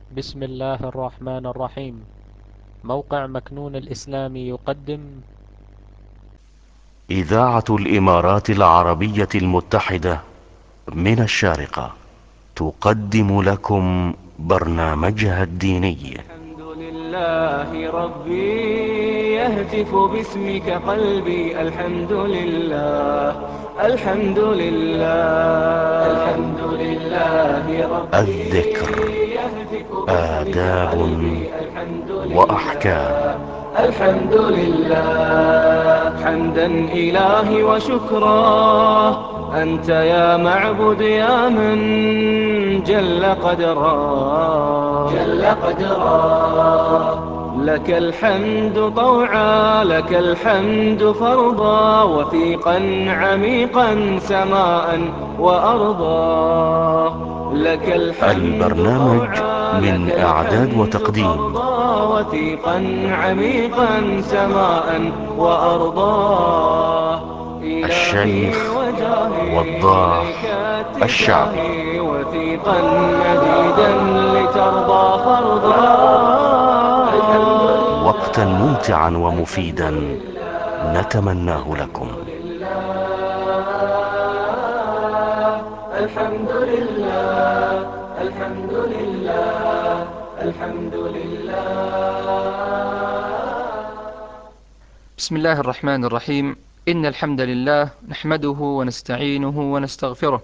بسم الله الرحمن الرحيم. موقع مكنون الإسلامي يقدم إذاعة الإمارات العربية المتحدة من الشارقة تقدم لكم برنامجها الديني. الحمد لله ربي، يهتف باسمك قلبي. الحمد لله، الحمد لله، الحمد لله ربي، الذكر يهتف باسمك آداب قلبي. الحمد وأحكام. لله، الحمد لله، حمدا إلهي وشكرا. أنت يا معبد يا من جل قدرا، جل قدرا. لك الحمد طوعا، لك الحمد فرضا، وثيقا عميقا سماء وأرضا. لك الحمد البرنامج طوعا، لك من إعداد الحمد وتقديم فرضا، وثيقا عميقا سماء وأرضا. إلهي الشيخ وجاهي إليك وضاح الشعبي. اتجاهي، وثيقا مديدا لترضى فرضا. الحمد وقتا لله، ممتعا الحمد ومفيدا لله، نتمناه الحمد لكم. لله، الحمد لله، الحمد لله، الحمد لله. بسم الله الرحمن الرحيم. إن الحمد لله نحمده ونستعينه ونستغفره،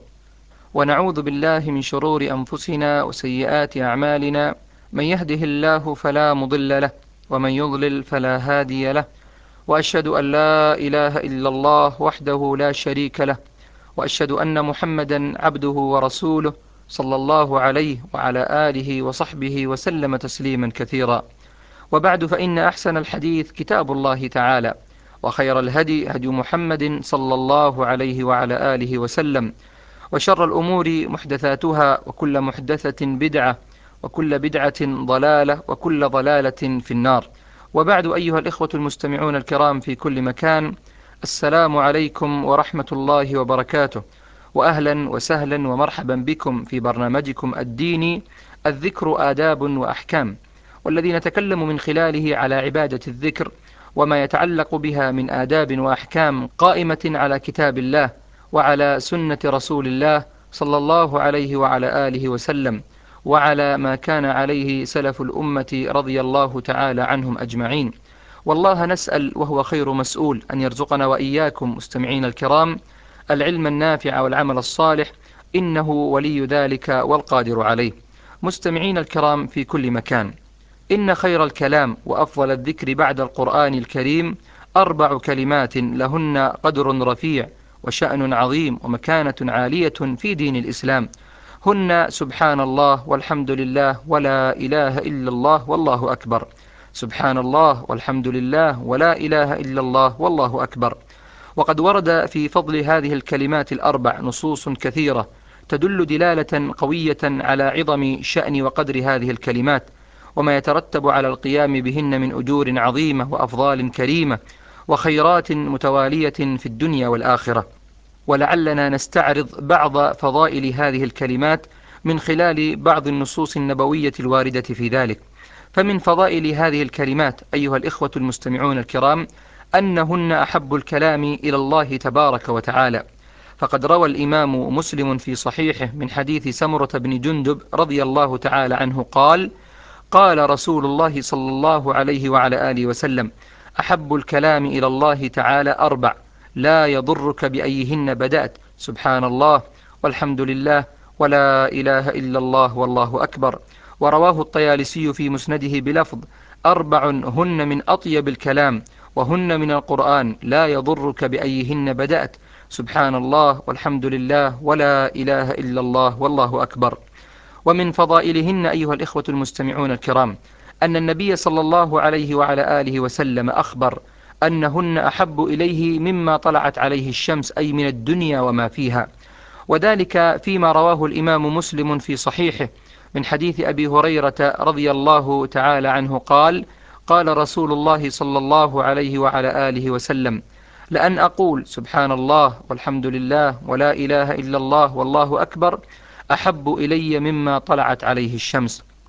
ونعوذ بالله من شرور أنفسنا وسيئات أعمالنا. من يهده الله فلا مضل له، ومن يضلل فلا هادي له. وأشهد أن لا إله إلا الله وحده لا شريك له، وأشهد أن محمدا عبده ورسوله، صلى الله عليه وعلى آله وصحبه وسلم تسليما كثيرا. وبعد، فإن أحسن الحديث كتاب الله تعالى، وخير الهدي هدي محمد صلى الله عليه وعلى آله وسلم، وشر الأمور محدثاتها، وكل محدثة بدعة، وكل بدعة ضلالة، وكل ضلالة في النار. وبعد، أيها الإخوة المستمعون الكرام في كل مكان، السلام عليكم ورحمة الله وبركاته، وأهلا وسهلا ومرحبا بكم في برنامجكم الديني الذكر آداب وأحكام، والذي نتكلم من خلاله على عبادة الذكر وما يتعلق بها من آداب وأحكام قائمة على كتاب الله وعلى سنة رسول الله صلى الله عليه وعلى آله وسلم، وعلى ما كان عليه سلف الأمة رضي الله تعالى عنهم أجمعين. والله نسأل وهو خير مسؤول أن يرزقنا وإياكم مستمعين الكرام العلم النافع والعمل الصالح، إنه ولي ذلك والقادر عليه. مستمعين الكرام في كل مكان، إن خير الكلام وأفضل الذكر بعد القرآن الكريم 4 كلمات لهن قدر رفيع وشأن عظيم ومكانة عالية في دين الإسلام، هن سبحان الله والحمد لله ولا إله إلا الله والله أكبر. سبحان الله والحمد لله ولا إله إلا الله والله أكبر. وقد ورد في فضل هذه الكلمات ال4 نصوص كثيرة تدل دلالة قوية على عظم شأن وقدر هذه الكلمات، وما يترتب على القيام بهن من أجور عظيمة وأفضال كريمة وخيرات متوالية في الدنيا والآخرة. ولعلنا نستعرض بعض فضائل هذه الكلمات من خلال بعض النصوص النبوية الواردة في ذلك. فمن فضائل هذه الكلمات أيها الإخوة المستمعون الكرام أنهن أحب الكلام إلى الله تبارك وتعالى. فقد روى الإمام مسلم في صحيحه من حديث سمرة بن جندب رضي الله تعالى عنه قال: قال رسول الله صلى الله عليه وعلى آله وسلم: أحب الكلام إلى الله تعالى 4 لا يضرك بأيهن بدأت، سبحان الله والحمد لله ولا إله إلا الله والله أكبر. ورواه الطيالسي في مسنده بلفظ: 4 هن من أطيب الكلام، وهن من القرآن، لا يضرك بأيهن بدأت، سبحان الله والحمد لله ولا إله إلا الله والله أكبر. ومن فضائلهن أيها الإخوة المستمعون الكرام أن النبي صلى الله عليه وعلى آله وسلم أخبر أنهن أحب إليه مما طلعت عليه الشمس، أي من الدنيا وما فيها، وذلك فيما رواه الإمام مسلم في صحيحه من حديث أبي هريرة رضي الله تعالى عنه قال: قال رسول الله صلى الله عليه وعلى آله وسلم: لأن أقول سبحان الله والحمد لله ولا إله إلا الله والله أكبر أحب إلي مما طلعت عليه الشمس.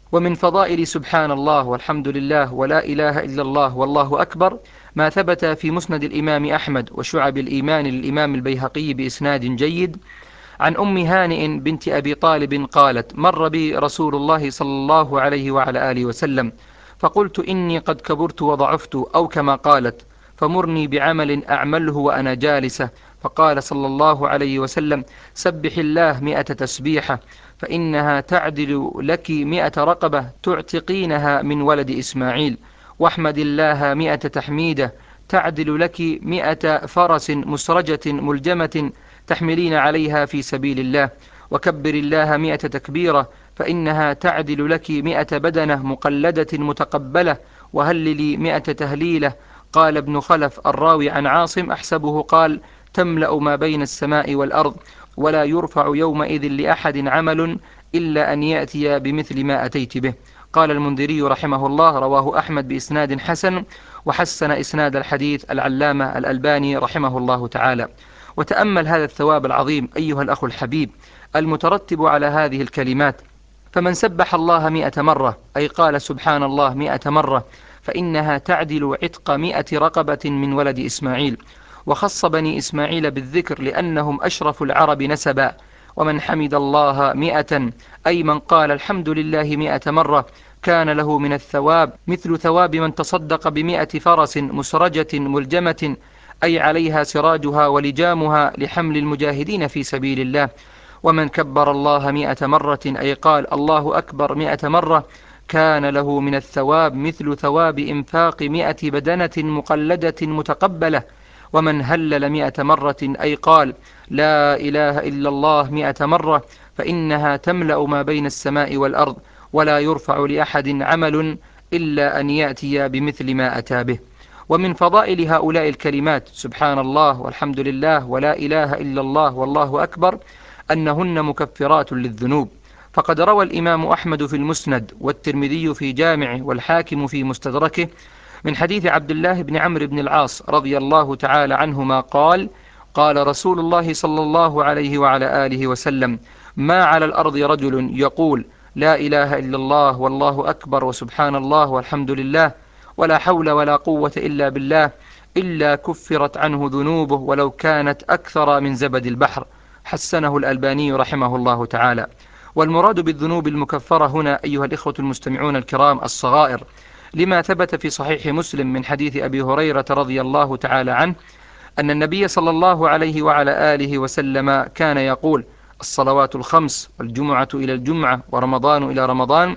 ومن فضائل سبحان الله والحمد لله ولا إله إلا الله والله أكبر ما ثبت في مسند الإمام أحمد وشعب الإيمان للإمام البيهقي بإسناد جيد عن أم هانئ بنت أبي طالب قالت: مر بي رسول الله صلى الله عليه وعلى آله وسلم، فقلت: إني قد كبرت وضعفت، أو كما قالت، فمرني بعمل أعمله وأنا جالسة. فقال صلى الله عليه وسلم: سبح الله 100 تسبيحة، فإنها تعدل لك 100 رقبة تعتقينها من ولد إسماعيل، واحمد الله 100 تحميدة تعدل لك 100 فرس مسرجة ملجمة تحملين عليها في سبيل الله، وكبر الله 100 تكبيرة، فإنها تعدل لك 100 بدنة مقلدة متقبلة، وهللي 100 تهليلة. قال ابن خلف الراوي عن عاصم أحسبه قال: تملأ ما بين السماء والأرض، ولا يرفع يومئذ لأحد عمل إلا أن يأتي بمثل ما أتيت به. قال المنذري رحمه الله: رواه أحمد بإسناد حسن، وحسن إسناد الحديث العلامة الألباني رحمه الله تعالى. وتأمل هذا الثواب العظيم أيها الأخ الحبيب المترتب على هذه الكلمات. فمن سبح الله 100 مرة، أي قال سبحان الله 100 مرة، فإنها تعدل عتق 100 رقبة من ولد إسماعيل. وخص بني إسماعيل بالذكر لأنهم أشرف العرب نسبا. ومن حمد الله 100، أي من قال الحمد لله 100 مرة، كان له من الثواب مثل ثواب من تصدق ب100 فرس مسرجة ملجمة، أي عليها سراجها ولجامها لحمل المجاهدين في سبيل الله. ومن كبر الله 100 مرة، أي قال الله أكبر 100 مرة، كان له من الثواب مثل ثواب إنفاق 100 بدنة مقلدة متقبلة. ومن هلل 100 مرة، أي قال لا إله إلا الله 100 مرة، فإنها تملأ ما بين السماء والأرض، ولا يرفع لأحد عمل إلا أن يأتي بمثل ما أتى به. ومن فضائل هؤلاء الكلمات سبحان الله والحمد لله ولا إله إلا الله والله أكبر أنهن مكفرات للذنوب. فقد روى الإمام أحمد في المسند، والترمذي في جامعه، والحاكم في مستدركه، من حديث عبد الله بن عمرو بن العاص رضي الله تعالى عنهما قال: قال رسول الله صلى الله عليه وعلى آله وسلم: ما على الأرض رجل يقول لا إله إلا الله والله أكبر وسبحان الله والحمد لله ولا حول ولا قوة إلا بالله، إلا كفرت عنه ذنوبه ولو كانت أكثر من زبد البحر. حسنه الألباني رحمه الله تعالى. والمراد بالذنوب المكفرة هنا أيها الإخوة المستمعون الكرام الصغائر، لما ثبت في صحيح مسلم من حديث أبي هريرة رضي الله تعالى عنه أن النبي صلى الله عليه وعلى آله وسلم كان يقول: الصلوات الخمس والجمعة إلى الجمعة ورمضان إلى رمضان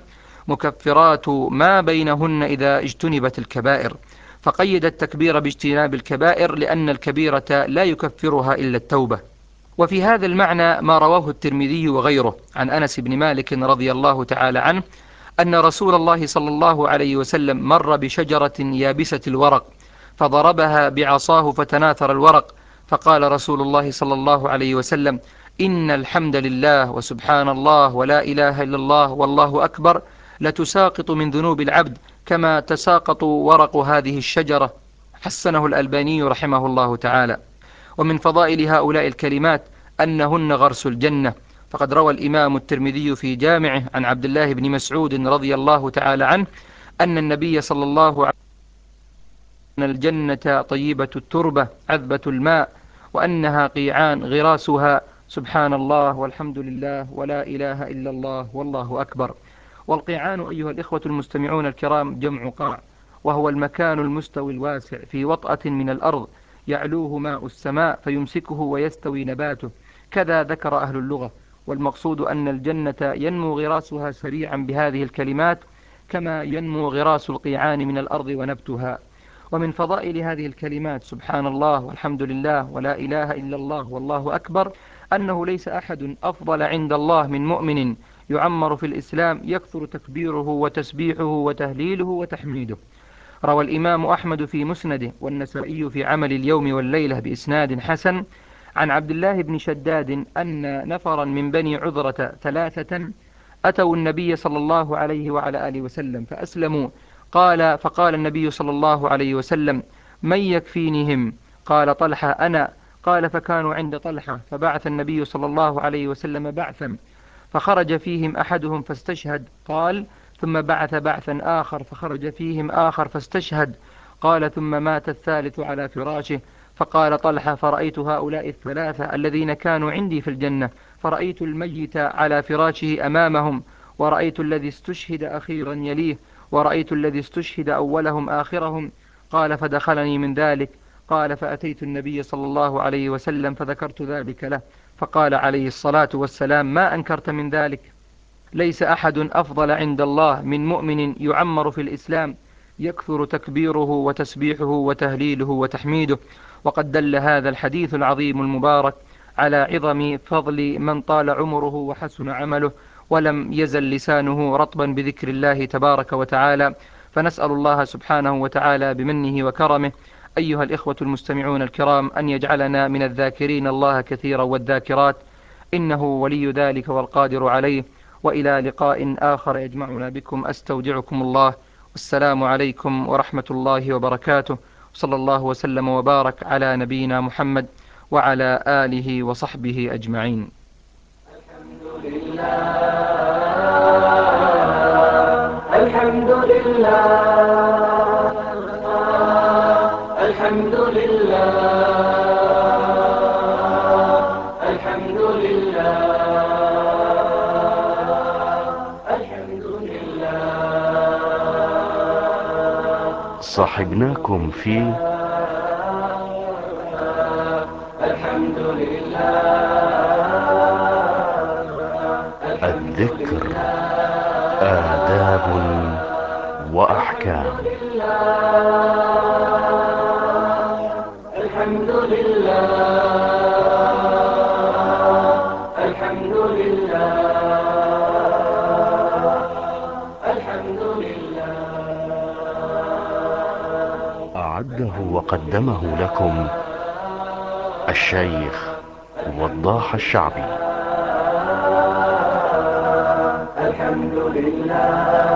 مكفرات ما بينهن إذا اجتنبت الكبائر. فقيد التكبير باجتناب الكبائر لأن الكبيرة لا يكفرها إلا التوبة. وفي هذا المعنى ما رواه الترمذي وغيره عن أنس بن مالك رضي الله تعالى عنه أن رسول الله صلى الله عليه وسلم مر بشجرة يابسة الورق فضربها بعصاه فتناثر الورق، فقال رسول الله صلى الله عليه وسلم: إن الحمد لله وسبحان الله ولا إله إلا الله والله أكبر لتساقط من ذنوب العبد كما تساقط ورق هذه الشجرة. حسنه الألباني رحمه الله تعالى. ومن فضائل هؤلاء الكلمات أنهن غرس الجنة. فقد روى الإمام الترمذي في جامعه عن عبد الله بن مسعود رضي الله تعالى عنه أن النبي صلى الله عليه وسلم أن الجنة طيبة التربة عذبة الماء، وأنها قيعان غراسها سبحان الله والحمد لله ولا إله إلا الله والله أكبر. والقيعان أيها الإخوة المستمعون الكرام جمع قاع، وهو المكان المستوي الواسع في وطأة من الأرض يعلوه ماء السماء فيمسكه ويستوي نباته، كذا ذكر أهل اللغة. والمقصود أن الجنة ينمو غراسها سريعا بهذه الكلمات كما ينمو غراس القيعان من الأرض ونبتها. ومن فضائل هذه الكلمات سبحان الله والحمد لله ولا إله إلا الله والله أكبر أنه ليس أحد أفضل عند الله من مؤمن يعمر في الإسلام يكثر تكبيره وتسبيحه وتهليله وتحميده. روى الإمام أحمد في مسنده والنسائي في عمل اليوم والليلة بإسناد حسن عن عبد الله بن شداد أن نفرا من بني عذرة 3 أتوا النبي صلى الله عليه وعلى آله وسلم فأسلموا. فقال النبي صلى الله عليه وسلم: من يكفينهم؟ قال: طلحة أنا. قال: فكانوا عند طلحة، فبعث النبي صلى الله عليه وسلم بعثا، فخرج فيهم أحدهم فاستشهد. قال: ثم بعث بعثا آخر فخرج فيهم آخر فاستشهد. قال ثم مات الثالث على فراشه. فقال طلحة فرأيت هؤلاء الثلاثة الذين كانوا عندي في الجنة، فرأيت الميت على فراشه أمامهم، ورأيت الذي استشهد أخيرا يليه، ورأيت الذي استشهد أولهم آخرهم. قال فدخلني من ذلك. قال فأتيت النبي صلى الله عليه وسلم فذكرت ذلك له، فقال عليه الصلاة والسلام ما أنكرت من ذلك؟ ليس أحد أفضل عند الله من مؤمن يعمر في الإسلام يكثر تكبيره وتسبيحه وتهليله وتحميده. وقد دل هذا الحديث العظيم المبارك على عظم فضل من طال عمره وحسن عمله ولم يزل لسانه رطبا بذكر الله تبارك وتعالى. فنسأل الله سبحانه وتعالى بمنه وكرمه أيها الإخوة المستمعون الكرام أن يجعلنا من الذاكرين الله كثيرا والذاكرات، إنه ولي ذلك والقادر عليه. وإلى لقاء آخر يجمعنا بكم أستودعكم الله، والسلام عليكم ورحمة الله وبركاته، صلى الله وسلم وبارك على نبينا محمد وعلى آله وصحبه أجمعين. الحمد لله الحمد لله الحمد لله الحمد لله الحمد لله. صاحبناكم في الحمد لله الذكر، آداب وأحكام. الحمد لله الحمد لله الحمد لله. أعده وقدمه لكم الشيخ وضاح الشعبي. الحمد لله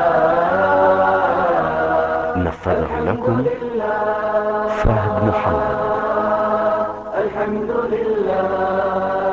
نفذه لكم فهد محمد. الحمد لله